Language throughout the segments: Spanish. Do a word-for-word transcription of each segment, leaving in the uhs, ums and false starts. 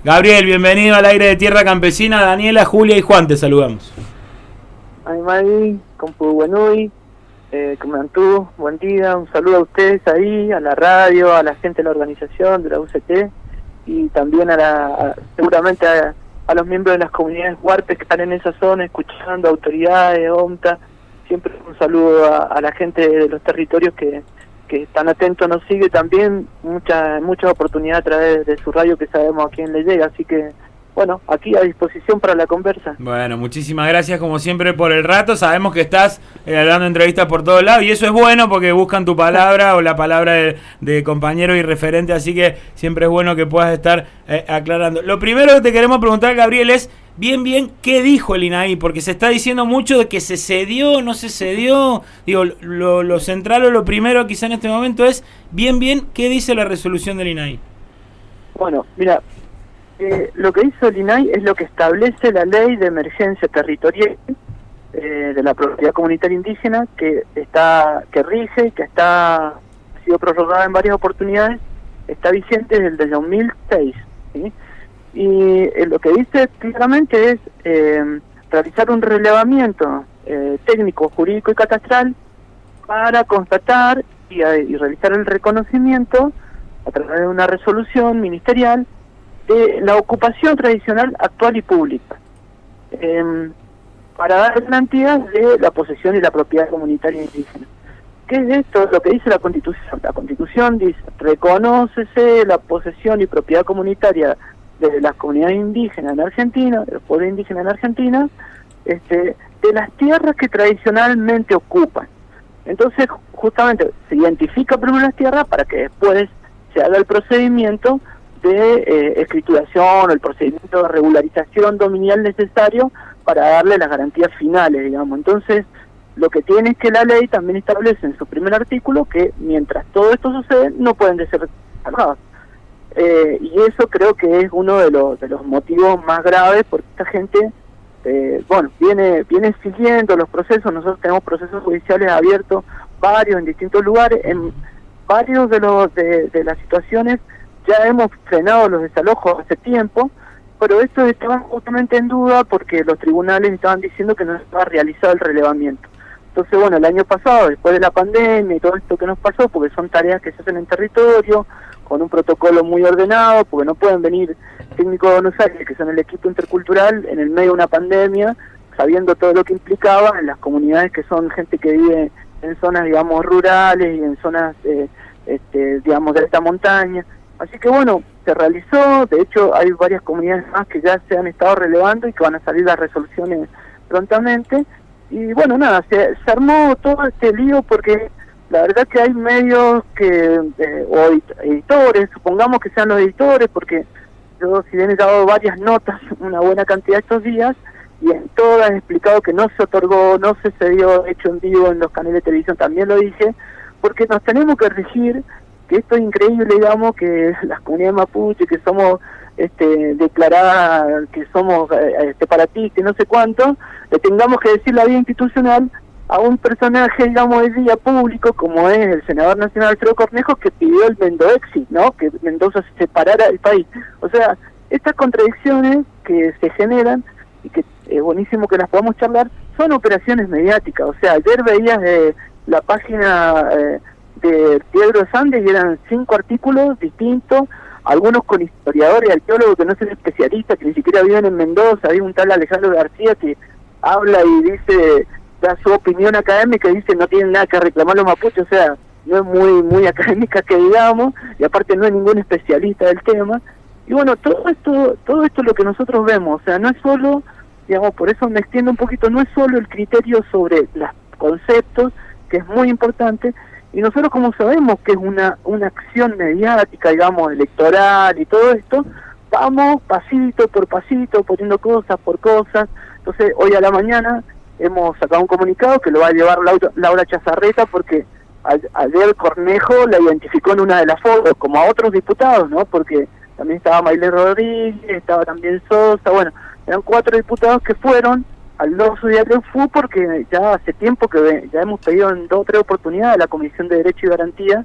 Gabriel, bienvenido al aire de Tierra Campesina. Daniela, Julia y Juan, te saludamos. Ay, Mari, compu Buenui, eh, Comantú, buen día, un saludo a ustedes ahí, a la radio, a la gente de la organización, de la U C T, y también a la, a, seguramente a, a los miembros de las comunidades huarpes que están en esa zona, escuchando, autoridades, OMTA. Siempre un saludo a, a la gente de los territorios que, que están atentos, nos sigue también, muchas muchas oportunidades a través de su radio que sabemos a quién le llega, así que bueno, aquí a disposición para la conversa. Bueno, muchísimas gracias como siempre por el rato. Sabemos que estás eh, dando entrevistas por todos lados y eso es bueno porque buscan tu palabra o la palabra de, de compañero y referente, así que siempre es bueno que puedas estar eh, aclarando. Lo primero que te queremos preguntar, Gabriel, es bien, bien, ¿qué dijo el I N A I? Porque se está diciendo mucho de que se cedió, no se cedió. Digo, lo, lo central o lo primero quizá en este momento es, bien, bien, ¿qué dice la resolución del I N A I? Bueno, mira, Eh, lo que hizo el I N A I es lo que establece la ley de emergencia territorial eh, de la propiedad comunitaria indígena que está que rige, que está ha sido prorrogada en varias oportunidades, está vigente desde el dos mil seis, ¿sí? Y eh, lo que dice claramente es eh, realizar un relevamiento eh, técnico, jurídico y catastral para constatar y, y realizar el reconocimiento a través de una resolución ministerial de la ocupación tradicional actual y pública, eh, para dar garantías de la posesión y la propiedad comunitaria indígena. ¿Qué es esto? Lo que dice la Constitución. La Constitución dice, reconócese la posesión y propiedad comunitaria de las comunidades indígenas en Argentina, de los pueblos indígenas en Argentina, este, de las tierras que tradicionalmente ocupan. Entonces, justamente, se identifica primero las tierras para que después se haga el procedimiento de eh, escrituración o el procedimiento de regularización dominial necesario para darle las garantías finales, digamos. Entonces, lo que tiene es que la ley también establece en su primer artículo que mientras todo esto sucede, no pueden ser salvados. Eh, y eso creo que es uno de los, de los motivos más graves, porque esta gente, eh, bueno, viene viene siguiendo los procesos. Nosotros tenemos procesos judiciales abiertos, varios en distintos lugares, en varios de los de, de las situaciones ya hemos frenado los desalojos hace tiempo, pero esto estaba justamente en duda porque los tribunales estaban diciendo que no estaba realizado el relevamiento. Entonces, bueno, el año pasado, después de la pandemia y todo esto que nos pasó, porque son tareas que se hacen en territorio, con un protocolo muy ordenado, porque no pueden venir técnicos de Buenos Aires, que son el equipo intercultural, en el medio de una pandemia, sabiendo todo lo que implicaba en las comunidades que son gente que vive en zonas, digamos, rurales y en zonas, eh, este, digamos, de alta montaña. Así que bueno, se realizó, de hecho hay varias comunidades más que ya se han estado relevando y que van a salir las resoluciones prontamente. Y bueno, nada, se, se armó todo este lío porque la verdad que hay medios que, eh, o editores, supongamos que sean los editores, porque yo si bien he dado varias notas, una buena cantidad estos días, y en todas he explicado que no se otorgó, no se cedió, hecho en vivo en los canales de televisión, también lo dije, porque nos tenemos que regir, que esto es increíble, digamos, que las comunidades mapuche, que somos este, declaradas, que somos eh, separatistas y no sé cuánto, le tengamos que decir la vía institucional a un personaje, digamos, de día público, como es el senador nacional Alfredo Cornejo, que pidió el Mendoexi, ¿no?, que Mendoza se separara del país. O sea, estas contradicciones que se generan, y que es buenísimo que las podamos charlar, son operaciones mediáticas. O sea, ayer veías eh, la página Eh, de Pedro Sández y eran cinco artículos distintos, algunos con historiadores y arqueólogos que no son especialistas, que ni siquiera viven en Mendoza. Hay un tal Alejandro García que habla y dice, da su opinión académica y dice no tienen nada que reclamar los mapuches, o sea, no es muy muy académica que digamos, y aparte no es ningún especialista del tema. Y bueno, todo esto todo esto es lo que nosotros vemos, o sea, no es solo, digamos, por eso me extiendo un poquito, no es solo el criterio sobre los conceptos, que es muy importante. Y nosotros, como sabemos que es una una acción mediática, digamos, electoral y todo esto, vamos pasito por pasito, poniendo cosas por cosas. Entonces, hoy a la mañana hemos sacado un comunicado que lo va a llevar Laura, Laura Chazarreta, porque a, ayer Cornejo la identificó en una de las fotos, como a otros diputados, ¿no? Porque también estaba Maile Rodríguez, estaba también Sosa, bueno, eran cuatro diputados que fueron al Loso Diario Fu, porque ya hace tiempo que ya hemos pedido en dos o tres oportunidades a la Comisión de Derecho y Garantía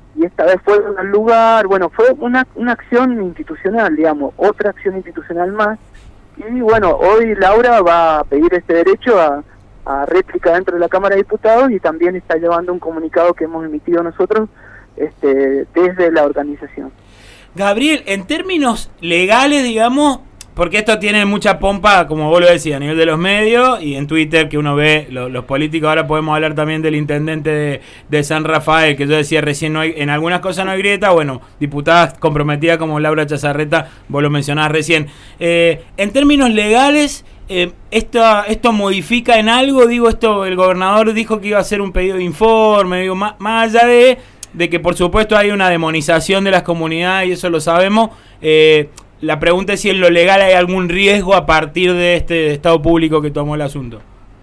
y esta vez fueron al lugar. Bueno, fue una, una acción institucional, digamos, otra acción institucional más. Y bueno, hoy Laura va a pedir este derecho a, a réplica dentro de la Cámara de Diputados, y también está llevando un comunicado que hemos emitido nosotros este, desde la organización. Gabriel, en términos legales, digamos, porque esto tiene mucha pompa, como vos lo decías, a nivel de los medios y en Twitter, que uno ve lo, los políticos. Ahora podemos hablar también del intendente de, de San Rafael, que yo decía recién, no hay, en algunas cosas no hay grieta. Bueno, diputadas comprometidas como Laura Chazarreta, vos lo mencionabas recién. Eh, en términos legales, eh, esto, ¿esto modifica en algo? Digo, esto el gobernador dijo que iba a hacer un pedido de informe, digo, más, más allá de, de que por supuesto hay una demonización de las comunidades, y eso lo sabemos. eh, La pregunta es si en lo legal hay algún riesgo a partir de este estado público que tomó el asunto.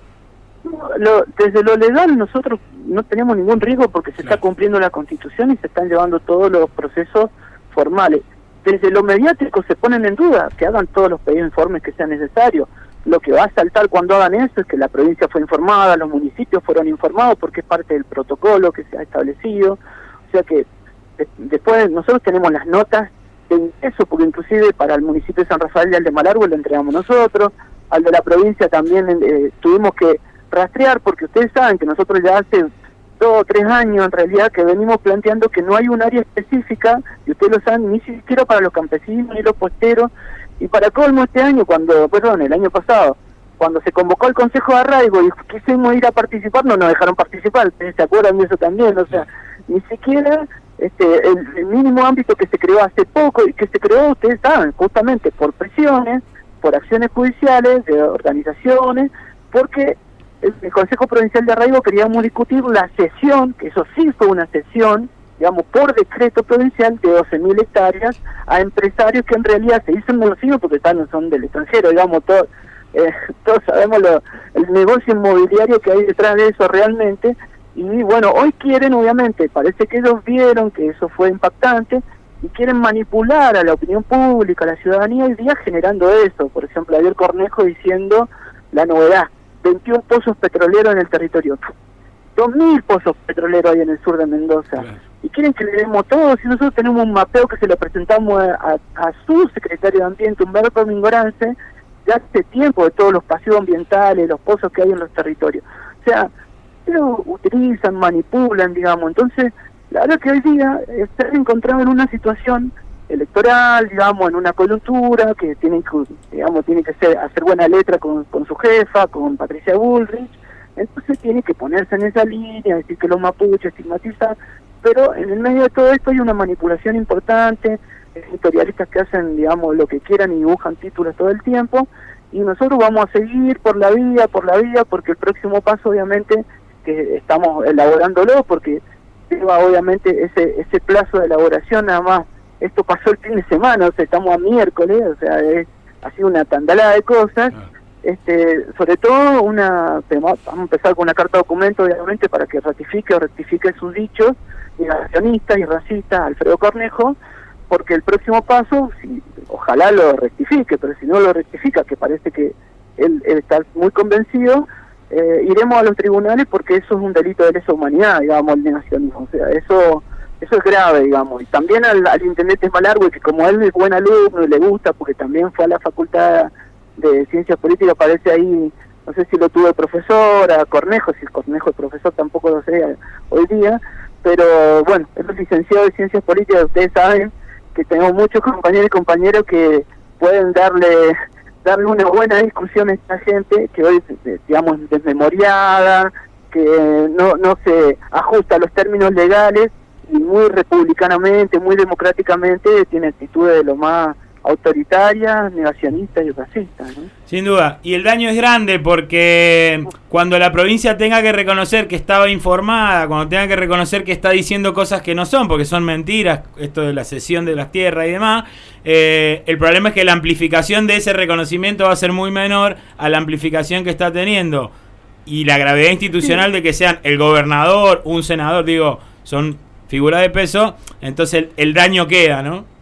Lo, desde lo legal nosotros no tenemos ningún riesgo, porque se claro. está cumpliendo la Constitución y se están llevando todos los procesos formales. Desde lo mediático se ponen en duda que hagan todos los pedidos de informes que sean necesarios. Lo que va a saltar cuando hagan eso es que la provincia fue informada, los municipios fueron informados, porque es parte del protocolo que se ha establecido. O sea que de, después nosotros tenemos las notas de eso, porque inclusive para el municipio de San Rafael y al de Malargüe lo entregamos nosotros, al de la provincia también eh, tuvimos que rastrear, porque ustedes saben que nosotros ya hace dos o tres años en realidad que venimos planteando que no hay un área específica, y ustedes lo saben, ni siquiera para los campesinos ni los posteros. Y para colmo, este año, cuando, perdón, el año pasado, cuando se convocó el Consejo de Arraigo y quisimos ir a participar, no nos dejaron participar, ¿se acuerdan de eso también? O sea, ni siquiera este el, el mínimo ámbito que se creó hace poco, y que se creó, ustedes saben, justamente por presiones, por acciones judiciales, de organizaciones, porque el, el Consejo Provincial de Arraigo queríamos discutir la cesión, que eso sí fue una cesión, digamos, por decreto provincial de doce mil hectáreas a empresarios que en realidad se dicen conocidos porque están, son del extranjero, digamos, todo, eh, todos sabemos lo, el negocio inmobiliario que hay detrás de eso realmente. Y bueno, hoy quieren, obviamente, parece que ellos vieron que eso fue impactante y quieren manipular a la opinión pública, a la ciudadanía, hoy día generando eso. Por ejemplo, ayer Cornejo diciendo la novedad, veintiún pozos petroleros en el territorio, dos mil pozos petroleros hay en el sur de Mendoza. Claro. Y quieren que le demos todo, si nosotros tenemos un mapeo que se lo presentamos a, a, a su secretario de Ambiente, Humberto Mingorance, ya hace tiempo, de todos los pasivos ambientales, los pozos que hay en los territorios. O sea, pero utilizan, manipulan, digamos. Entonces, la verdad que hoy día están encontrados en una situación electoral, digamos, en una coyuntura que tienen que, digamos, tiene que ser, hacer buena letra con, con su jefa, con Patricia Bullrich. Entonces tiene que ponerse en esa línea, decir que los mapuches, estigmatizar, pero en el medio de todo esto hay una manipulación importante, editorialistas que hacen, digamos, lo que quieran y dibujan títulos todo el tiempo, y nosotros vamos a seguir por la vía, por la vía, porque el próximo paso, obviamente, que estamos elaborándolo, porque lleva obviamente ese ese plazo de elaboración, nada más, esto pasó el fin de semana, o sea, estamos a miércoles, o sea, es, ha sido una tandalada de cosas, ah. este sobre todo una, vamos a empezar con una carta documento, obviamente, para que ratifique o rectifique sus dichos, negacionistas y racistas, Alfredo Cornejo, porque el próximo paso, si, ojalá lo rectifique, pero si no lo rectifica, que parece que él, él está muy convencido, Eh, iremos a los tribunales, porque eso es un delito de lesa humanidad, digamos, el negacionismo. O sea, eso eso es grave, digamos. Y también al, al intendente Malargüe, que como él es buen alumno y le gusta, porque también fue a la Facultad de Ciencias Políticas, parece ahí, no sé si lo tuvo el profesor, a Cornejo, si el Cornejo es profesor tampoco lo sé hoy día, pero bueno, es licenciado de Ciencias Políticas. Ustedes saben que tenemos muchos compañeros y compañeros que pueden darle... darle una buena discusión a esta gente que hoy, digamos, desmemoriada, que no no se ajusta a los términos legales, y muy republicanamente, muy democráticamente tiene actitudes de lo más autoritarias, negacionistas y racistas, ¿no? Sin duda, y el daño es grande, porque cuando la provincia tenga que reconocer que estaba informada, cuando tenga que reconocer que está diciendo cosas que no son, porque son mentiras, esto de la cesión de las tierras y demás, eh, el problema es que la amplificación de ese reconocimiento va a ser muy menor a la amplificación que está teniendo, y la gravedad institucional de que sean el gobernador, un senador, digo, son figuras de peso, entonces el, el daño queda, ¿no?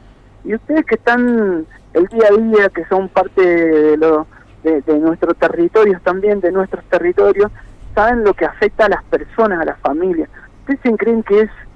Y ustedes que están el día a día, que son parte de, lo, de, de nuestros territorios también, de nuestros territorios, saben lo que afecta a las personas, a las familias. ¿Ustedes se creen que es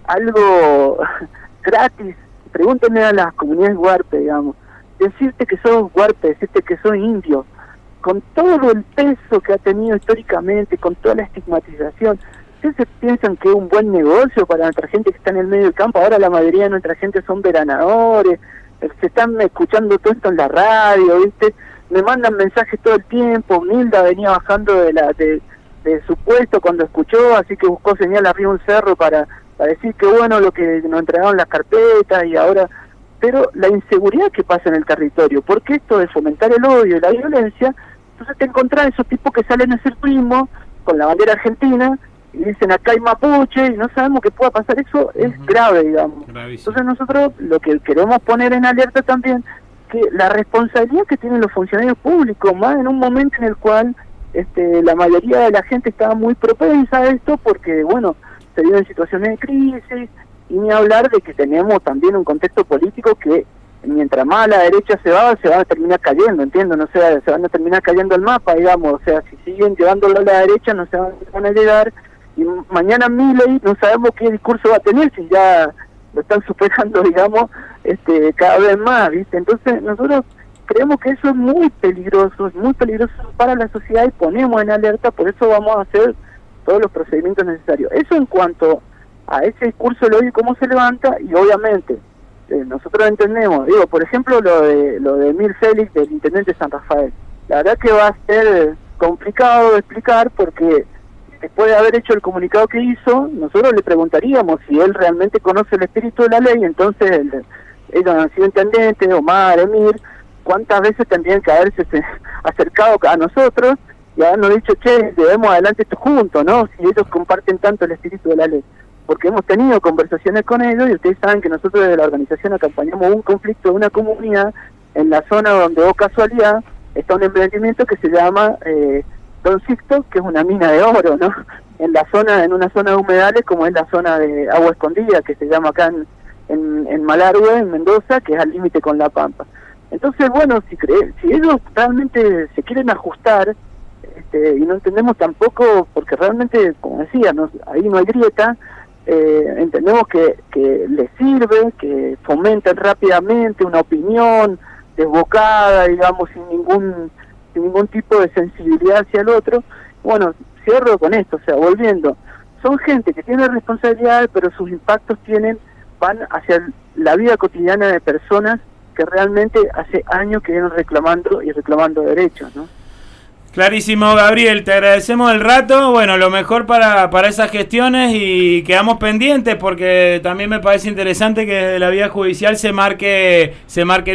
algo gratis. Pregúntenle a las comunidades huarpe, digamos. Decirte que sos huarpe, decirte que sos indio, con todo el peso que ha tenido históricamente, con toda la estigmatización, ¿ustedes piensan que es un buen negocio para nuestra gente que está en el medio del campo? Ahora la mayoría de nuestra gente son veranadores, se están escuchando todo esto en la radio, ¿viste? Me mandan mensajes todo el tiempo. Nilda venía bajando de la de, de su puesto cuando escuchó, así que buscó señal arriba un cerro para, para decir que bueno lo que nos entregaron las carpetas y ahora... Pero la inseguridad que pasa en el territorio, porque esto de fomentar el odio y la violencia, entonces te encontrás esos tipos que salen a hacer turismo con la bandera argentina y dicen acá hay mapuche y no sabemos qué pueda pasar. Eso es uh-huh. grave, digamos. Gravísimo. Entonces nosotros lo que queremos poner en alerta también, que la responsabilidad que tienen los funcionarios públicos, más en un momento en el cual este, la mayoría de la gente estaba muy propensa a esto porque, bueno, se viven situaciones de crisis, y ni hablar de que tenemos también un contexto político que mientras más a la derecha se va, se va a terminar cayendo, entiendo, no sé, se van a terminar cayendo el mapa, digamos, o sea, si siguen llevándolo a la derecha no se van a llegar, y mañana Milei no sabemos qué discurso va a tener, si ya lo están superando, digamos, este cada vez más, ¿viste? Entonces nosotros creemos que eso es muy peligroso, es muy peligroso para la sociedad y ponemos en alerta, por eso vamos a hacer todos los procedimientos necesarios. Eso en cuanto a ese discurso lo oye cómo se levanta, y obviamente eh, nosotros entendemos, digo, por ejemplo lo de lo de Emir Félix, del intendente de San Rafael, la verdad que va a ser complicado de explicar porque después de haber hecho el comunicado que hizo, nosotros le preguntaríamos si él realmente conoce el espíritu de la ley. Entonces el, ellos han sido intendentes, Omar, Emir, cuántas veces tendrían que haberse acercado a nosotros y habernos dicho, che, debemos adelante esto juntos, ¿no? Si ellos comparten tanto el espíritu de la ley. Porque hemos tenido conversaciones con ellos y ustedes saben que nosotros desde la organización acompañamos un conflicto de una comunidad en la zona donde, oh casualidad, está un emprendimiento que se llama eh, Don Sixto, que es una mina de oro, ¿no? En la zona, en una zona de humedales como es la zona de Agua Escondida, que se llama acá en, en, en Malargüe, en Mendoza, que es al límite con La Pampa. Entonces, bueno, si cree, si ellos realmente se quieren ajustar, este, y no entendemos tampoco, porque realmente, como decía, no, ahí no hay grieta, Eh, entendemos que, que les sirve, que fomenten rápidamente una opinión desbocada, digamos, sin ningún sin ningún tipo de sensibilidad hacia el otro. Bueno, cierro con esto, o sea, volviendo, son gente que tiene responsabilidades, pero sus impactos tienen van hacia la vida cotidiana de personas que realmente hace años que vienen reclamando y reclamando derechos, ¿no? Clarísimo, Gabriel, te agradecemos el rato, bueno, lo mejor para, para esas gestiones y quedamos pendientes porque también me parece interesante que desde la vía judicial se marque se marque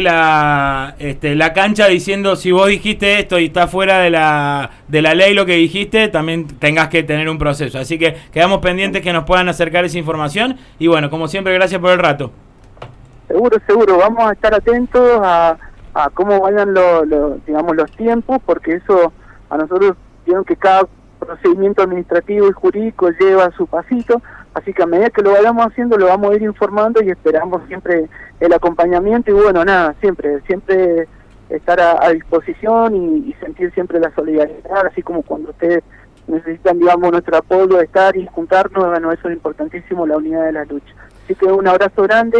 la este, la cancha diciendo si vos dijiste esto y está fuera de la de la ley lo que dijiste, también tengas que tener un proceso, así que quedamos pendientes que nos puedan acercar esa información y bueno, como siempre, gracias por el rato. Seguro, seguro, vamos a estar atentos a, a cómo vayan lo, lo, digamos, los tiempos, porque eso... A nosotros vieron que cada procedimiento administrativo y jurídico lleva su pasito, así que a medida que lo vayamos haciendo lo vamos a ir informando y esperamos siempre el acompañamiento y bueno, nada, siempre, siempre estar a, a disposición y, y sentir siempre la solidaridad, así como cuando ustedes necesitan, digamos, nuestro apoyo, estar y juntarnos, bueno, eso es importantísimo, la unidad de la lucha. Así que un abrazo grande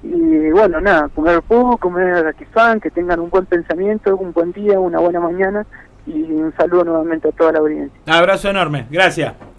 y bueno, nada, comer pu, comer raquifán, que tengan un buen pensamiento, un buen día, una buena mañana. Y un saludo nuevamente a toda la audiencia. Abrazo enorme, gracias.